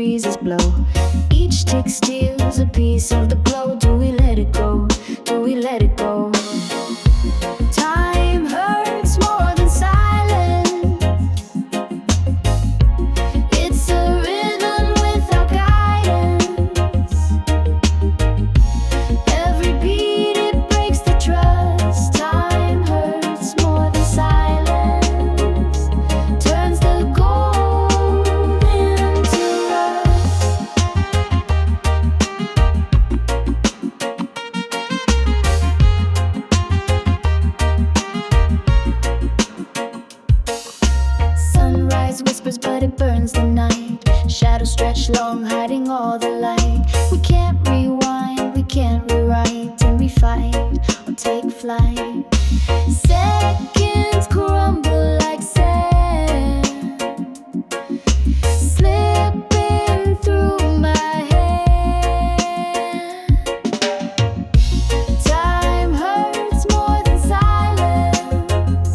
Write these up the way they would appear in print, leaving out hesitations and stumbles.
breezes blow. Each tick steals a piece of the glow. Do we let it go? Do we let it go? Time hurts more than silence. It's a rhythm without guidance. Every beat, it breaks the trust. Time hurts more than silence. Turns the gold into rust. Sunrise whispers, but it burns the night. Shadows stretch long, hiding all the light. We can't rewind, we can't rewrite, and we fight or take flight. Seconds crumble like sand, slipping through my hand. Time hurts more than silence.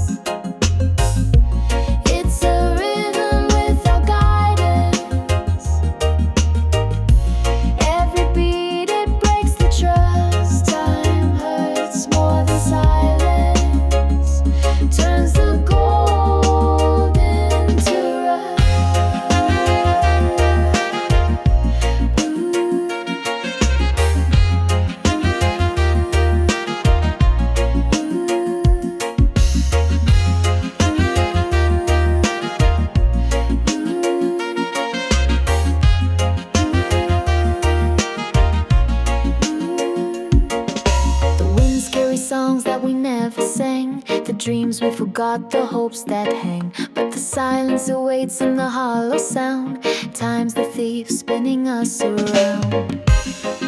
It's a rhythm without guidance. Every beat, it breaks the trust. Time hurts more than silence. Turns the gold into rust. The winds carry songs that we never sang, the dreams we forgot, the hopes that hang. But the silence awaits in the hollow sound. Time's the thief spinning us around.